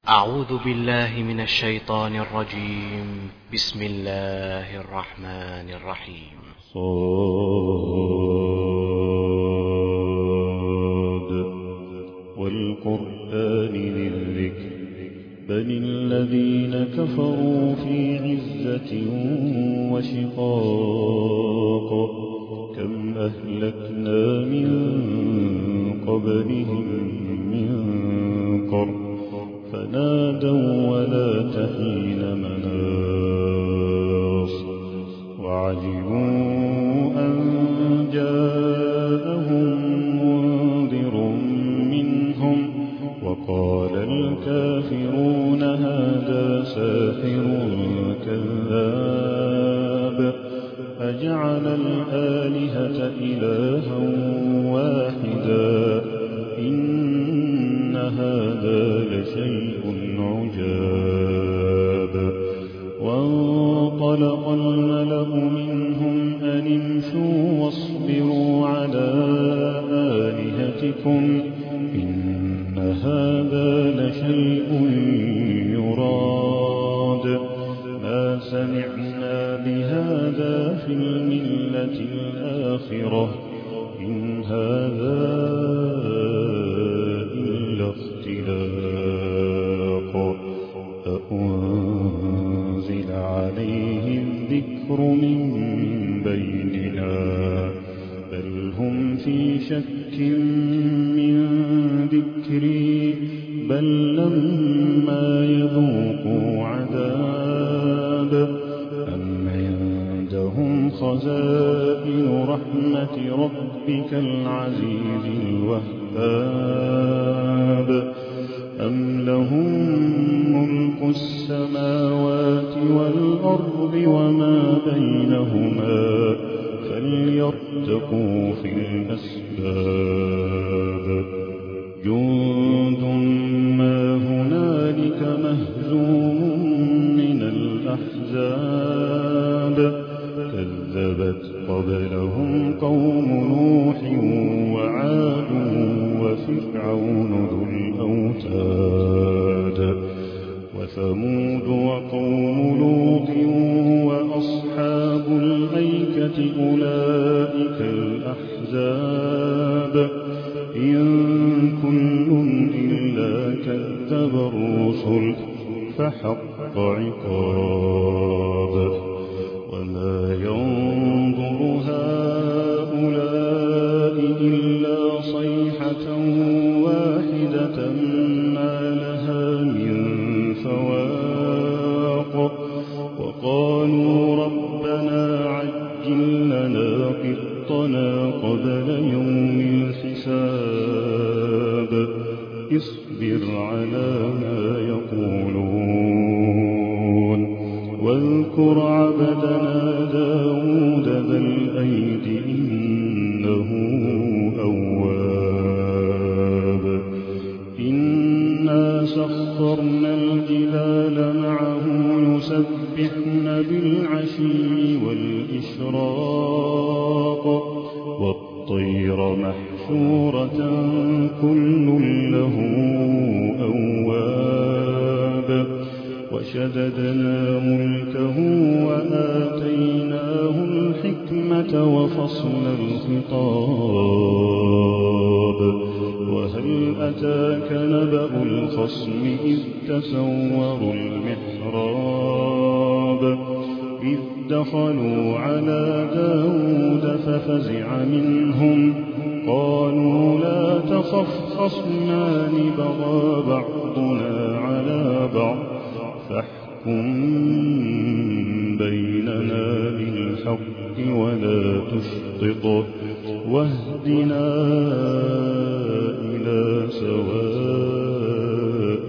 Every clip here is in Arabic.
أعوذ بالله من الشيطان الرجيم. بسم الله الرحمن الرحيم. صاد والقرآن ذي الذكر بل الذين كفروا في عزة وشقاق كم أهلكنا من قبلهم من قرن فنادوا ولا تحين مناص وعجبوا أن جاءهم منذر منهم وقال الكافرون هذا ساحر كذاب أجعل الآلهة إلها واحدا إن هذا لشيء عجاب وانطلق الملأ منهم أن امشوا واصبروا على آلهتكم إن هذا لشيء يراد ما سمعنا بهذا في الملة الآخرة إن هذا إلا اختلاق أأنزل عليه الذكر من بيننا بل هم في شك من ذكري بل لما يذوقوا عذاب أم عندهم خزائن رحمة ربك العزيز الوهاب أم لهم ملك السماوات والأرض وما بينهما فليرتقوا في الأسباب جند ما هنالك مهزوم من الأحزاب كذبت قبلهم قوم نوح وعاد وفرعون ذو الأوتاد وثمود وقوم لوط وأصحاب الأيكة أولئك الأحزاب إن كل إلا كذب الرسل فحق عقاب وما ينظر هؤلاء إلا صيحة واحدة ما لها من فواق وقالوا ربنا عجل لنا قطنا قبل يوم الحساب اصبر على ما يقولون واذكر عبدنا داود ذا الأيد إنه أواب إنا سخرنا الجبال معه يسبحن بالعشي والإشراق والطير محشورة كل له أواب وشددنا ملكه وآتيناه الحكمة وفصل الخطاب وهل أتاك نبأ الخصم إذ تسوروا المحراب إذ دخلوا على داود ففزع منهم قالوا لا تخف خصمان بغى بعضنا على بعض فاحكم بيننا بالحق ولا تشطط واهدنا إلى سواء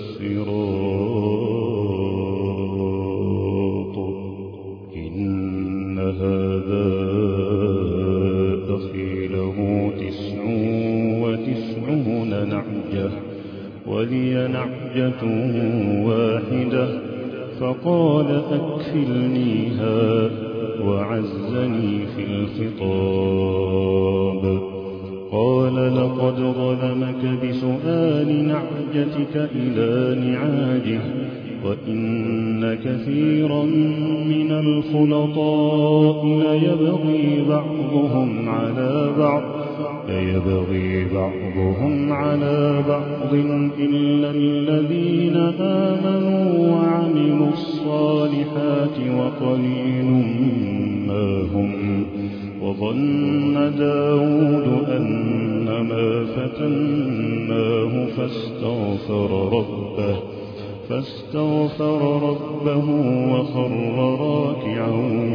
الصراط إن هذا أخي له 99 نعجة ولي نعجة واحدة فقال أكفلنيها وعزني في الخطاب قال لقد ظلمك بسؤال نعجتك إلى نعاجه وإن كثيرا من الخلطاء ليبغي بعضهم على بعض إلا الذين آمنوا وعملوا الصالحات وقليل ما هم. وظن داود أنما فتناه فاستغفر ربه وخر راكعا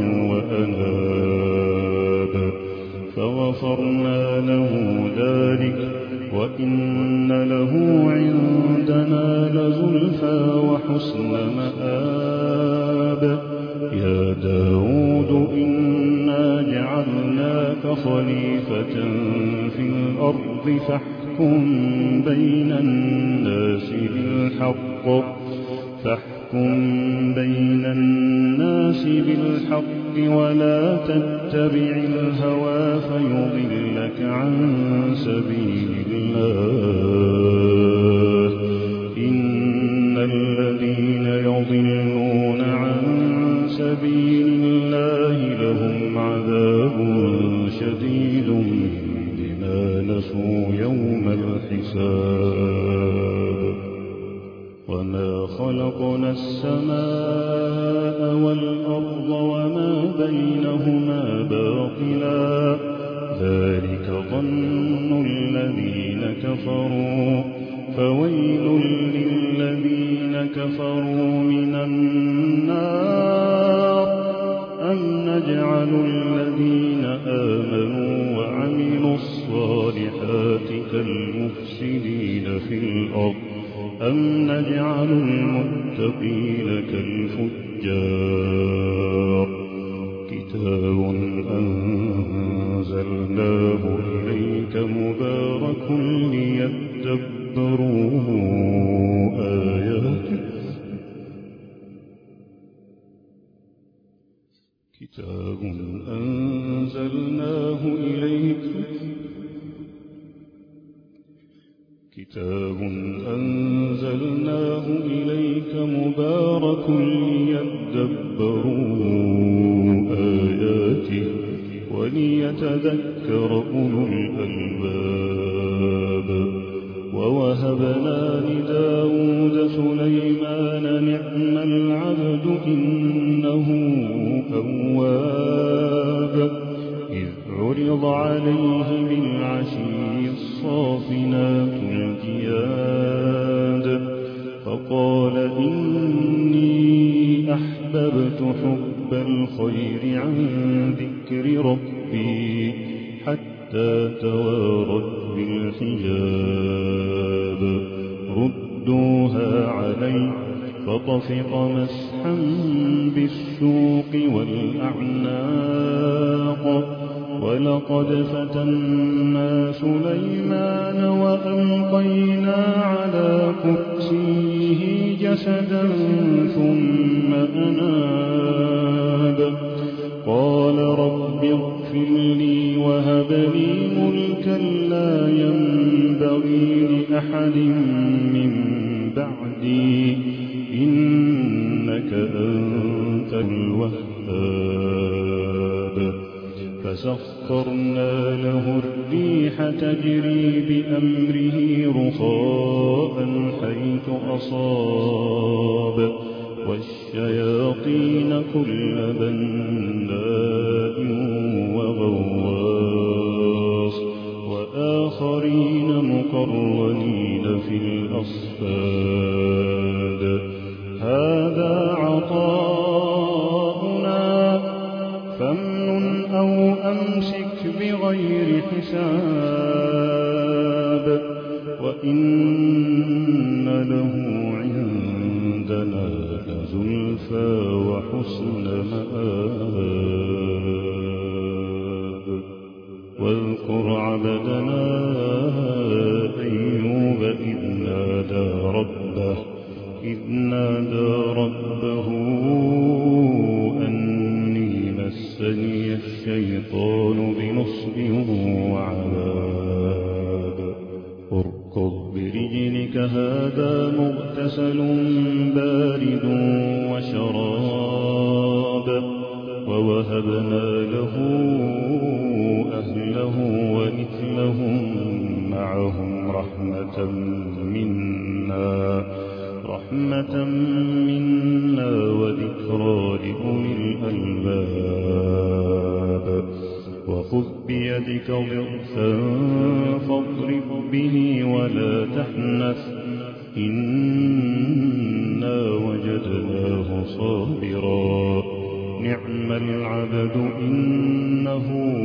وأناب فغفرنا له ذلك وإن له عندنا لزلفى وحسن مآب. يا داود إنا جعلناك خليفة في الأرض فاحكم بين الناس بالحق ولا تتبع الهوى فيضلك عن سبيل الله. إن الذين يضلون عن سبيل الله لهم عذاب شديد بما نسوا يوم الحساب. وما خلقنا السماء والأرض وما بينهما باطلا ذلك ظن الذين كفروا فويل للذين كفروا من النار. أم نجعل الذين آمنوا وعملوا الصالحات كالمفسدين في الأرض أم نجعل المتقين كالفجار. كتاب أنزلناه إليك مبارك ليدبروا آياته. كتاب أنزلناه إليك مبارك ليدبروا آياته وليتذكر أولو الألباب. ووهبنا لداود سليمان نعم العبد إنه أواب. إذ عرض عليه بالعشي الصافنات الجياد فقال إني أحببت حب الخير عن ذكر ربي حتى توارت بالحجاب. ردوها علي فطفق مسحا بالسوق والأعناق. ولقد فتنا سليمان وألقينا على كرسيه جسدا ثم أناب. قال رب اغفر لي وهب لي ملكا لا ينبغي لأحد من بعدي إنك أنت الوهاب. فسخرنا له الريح تجري بأمره رخاء حيث أصاب والشياطين كل بناء وغواص وآخرين مقرنين في الأصفاد. هذا عطاؤنا فامنن أو أمسك بغير حساب. وإن له عندنا لزلفى وحسن مآب. واذكر عبدنا أيوب إذ نادى ربه أني مسني الشيطان بنصب وعذاب. هذا مغتسل بارد وشراب ووهبنا له أهله ومثلهم معهم رحمة منا وذكرى لأولي الألباب وخذ بيدك ضغثا فاضرب به ولا تحنث إنا وجدناه صابرا نعم العبد إنه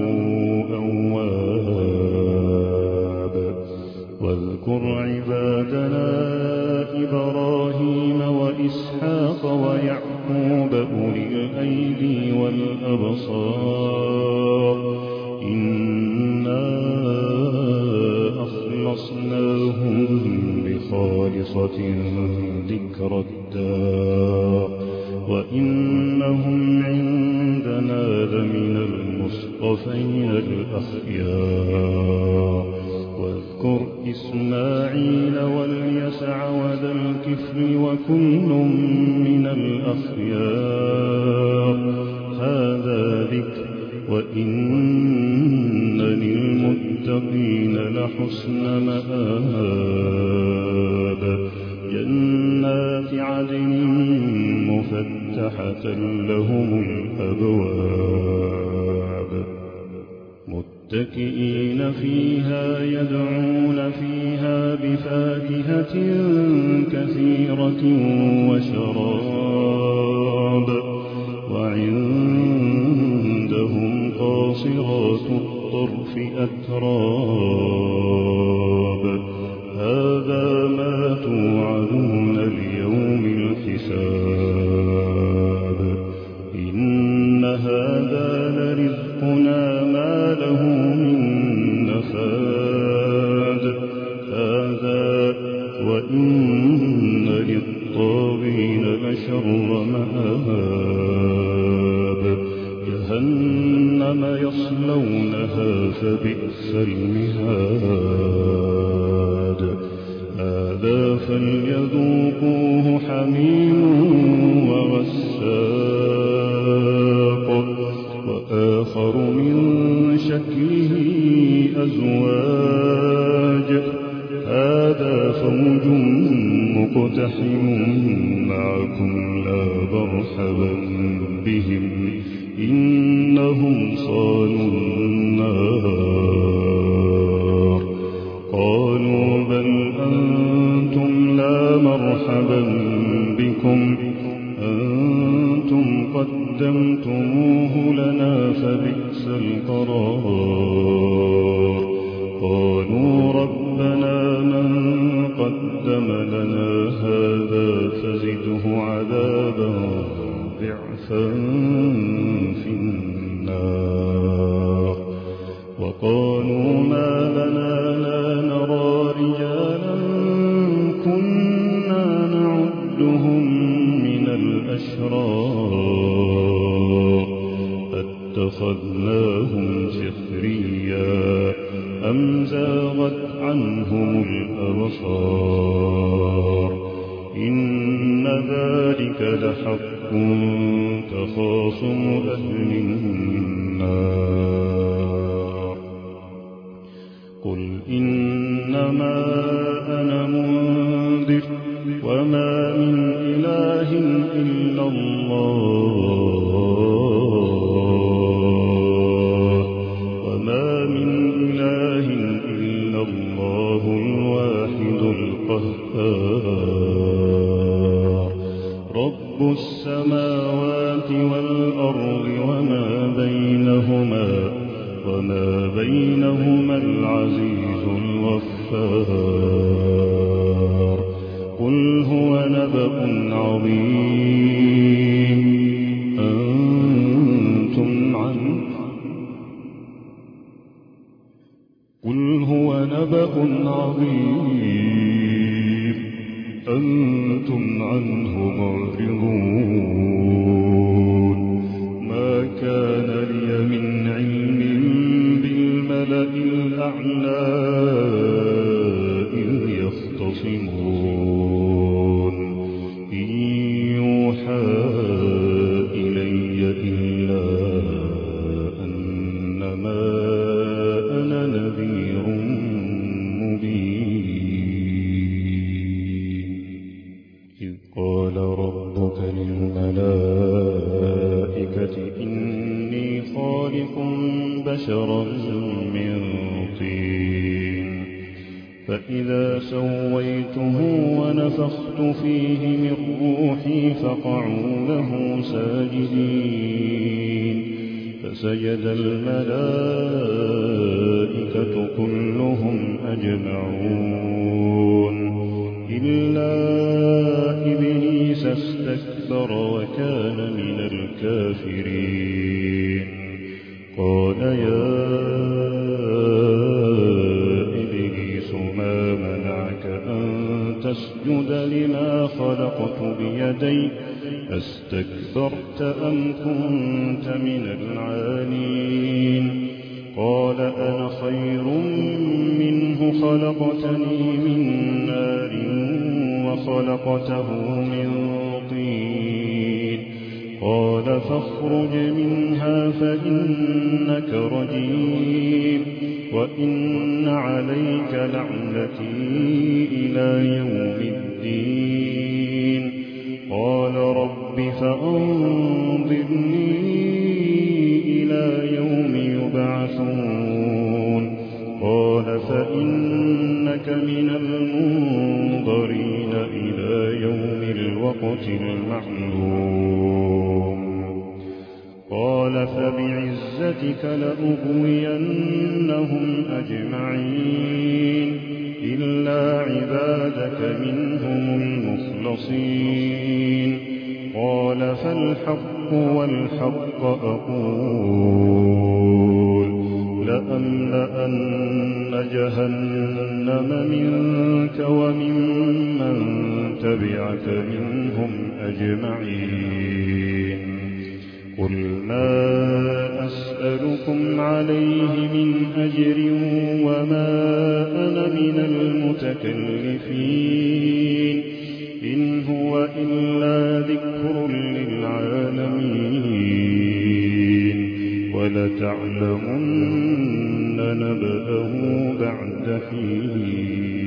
أواب واذكر عبادنا إبراهيم وإسحاق ويعقوب أولي الأيدي والأبصار إنا أخلصناهم بخالصة ذكر الدار وإنهم عندنا لمن المصطفين الأخيار واذكر إسماعيل واليسع وذا الكفل وكل من الأخيار هذا ذكر وإن للمتقين لحسن مآب جنات عدن مفتحة لهم الأبواب متكئين فيها يدعون فيها بفاكهة كثيرة وشراب وعندهم قاصرات الطرف أتراب هذا ما توعدون ليوم الحساب إن هذا لرزقنا ما له من نفاد هذا وإن للطاغين لشر مآب جهنم يصلونها فبئس المهاد هذا فليذوقوه حميم وغساق وآخر من شكله أزواج هذا فوج مقتحم معكم لا مرحبا بهم إنهم صالوا النار قالوا بل أنتم لا مرحبا بكم أنتم قدمتموه لنا فبئس القرار قالوا ربنا من قدم لنا هذا فزده عذابا ضعفا في النار وقالوا ما لنا لا نرى رجالا كنا نعدهم من الأشرار اتخذناهم سخريا أم زاغت عنهم الأبصار إن ذلك لحق تخاصم أهل النار قل إنما أنا منذر وما من إله إلا الله الواحد القهار رب السماوات والأرض وما بينهما العزيز الغفار قل هو نبأ عظيم أنتم عنه معرضون ما كان لي من علم بالملأ الأعلى إذ يختصمون قال ربك للملائكة إني خالق بشرا من طين فإذا سويته ونفخت فيه من روحي فقعوا له ساجدين فسجد الملائكة كلهم أجمعون إلا إبليس استكبر وكان من الكافرين قال يا إبليس ما منعك أن تسجد لما خلقت بيدي أستكبرت أم كنت من العالين قال أنا خير منه خلقتني من نار وخلقته من طين قال فاخرج منها فإنك رجيم وإن عليك لعنتي إلى يوم الدين قال رب فأنظرني إلى يوم يبعثون قال فإنك من المنظرين إلى يوم الوقت المعلوم قال فبعزتك لأغوينهم أجمعين إلا عبادك منهم المخلصين قال فالحق والحق أقول لأملأن جهنم منك وممن تبعك منهم أجمعين قل ما أسألكم عليه من أجر وما أنا من المتكلفين إن هو إلا ذكر للعالمين ولتعلمن نبأه بعد حين